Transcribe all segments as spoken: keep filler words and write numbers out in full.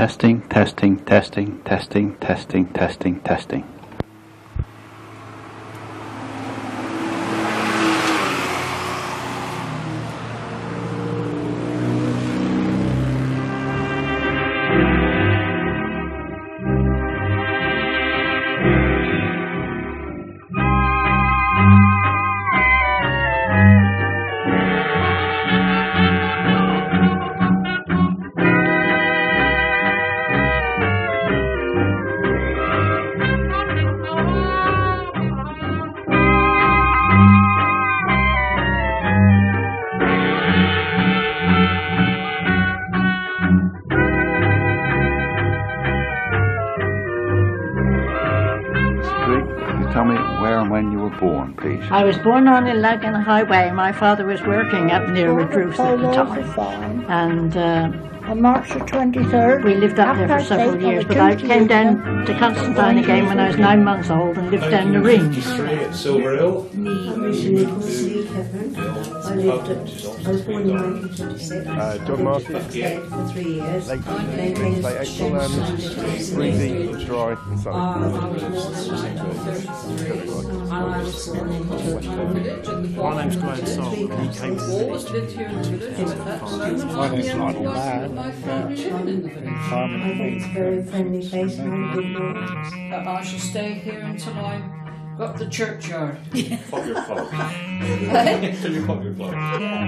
Testing, testing, testing, testing, testing, testing, testing. Tell me where and when you were born, please. I was born on Ilagan Highway. My father was working up near Redruth at the time. And uh, on March the twenty-third, we lived up there for several years. But I came down to Constantine again when I was nine months old and lived down the Rings. At Silver Hill. I lived at, I was born in nineteen twenty-six. Uh, John Martin. For three years. Late, late April and breezy, dry and sunny. My name's Graham Salt, and he came to the village in My name's Lionel Mann. I think it's a very friendly place and all good morning. But I shall stay here until I got the churchyard. Pop your cloak. Until you pop your cloak.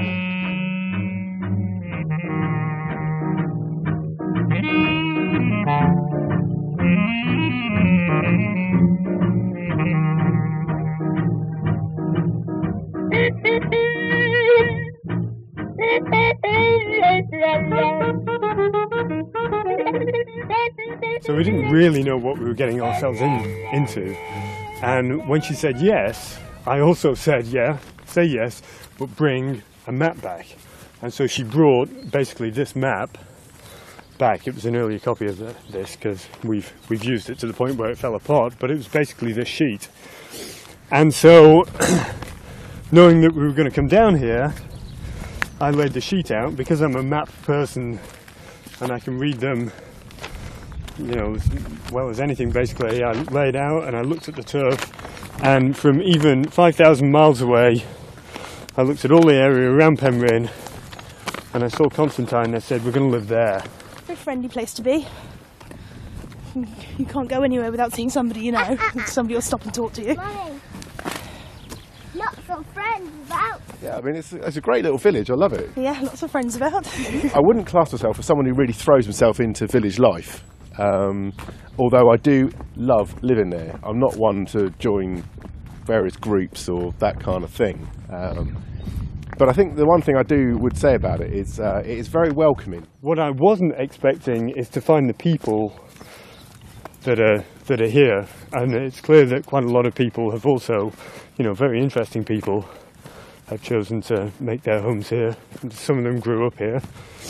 So we didn't really know what we were getting ourselves in, into. And when she said yes, I also said, yeah, say yes, but bring a map back. And so she brought basically this map back. It was an earlier copy of the, this because we've, we've used it to the point where it fell apart, but it was basically this sheet. And so, knowing that we were going to come down here, I laid the sheet out because I'm a map person and I can read them, you know, as well as anything basically. I laid out and I looked at the turf, and from even five thousand miles away I looked at all the area around Penryn and I saw Constantine and I said, we're going to live there. Very friendly place to be. You can't go anywhere without seeing somebody you know. Somebody will stop and talk to you. Mummy, lots of friends about. Yeah, I mean, it's, it's a great little village, I love it. Yeah, lots of friends about. I wouldn't class myself as someone who really throws himself into village life, um, although I do love living there. I'm not one to join various groups or that kind of thing. Um, but I think the one thing I do would say about it is uh, it is very welcoming. What I wasn't expecting is to find the people that are that are here, and it's clear that quite a lot of people have also, you know, very interesting people have chosen to make their homes here. Some of them grew up here,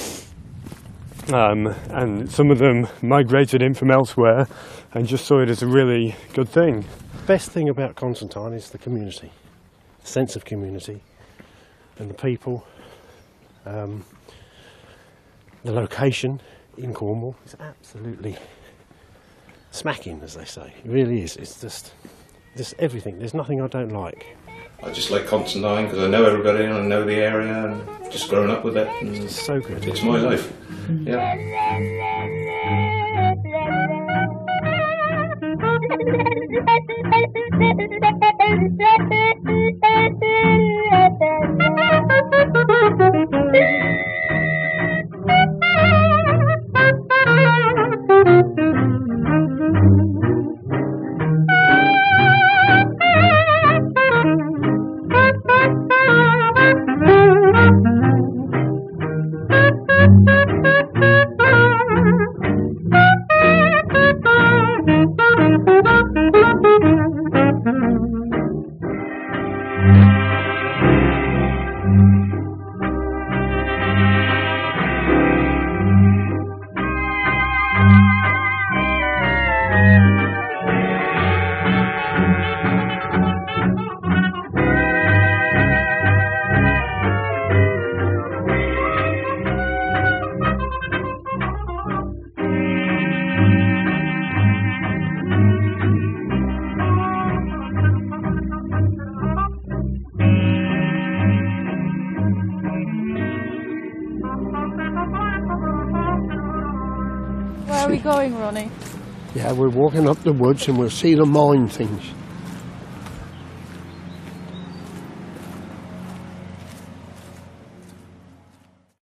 um, and some of them migrated in from elsewhere and just saw it as a really good thing. The best thing about Constantine is the community, the sense of community, and the people. Um, the location in Cornwall is absolutely smacking, as they say. It really is. It's just, just everything. There's nothing I don't like. I just like Constantine because I know everybody and I know the area and just grown up with it. And It's so good. it's my life. Yeah. Thank you. we going, Ronnie? Yeah, we're walking up the woods and we'll see the mine things.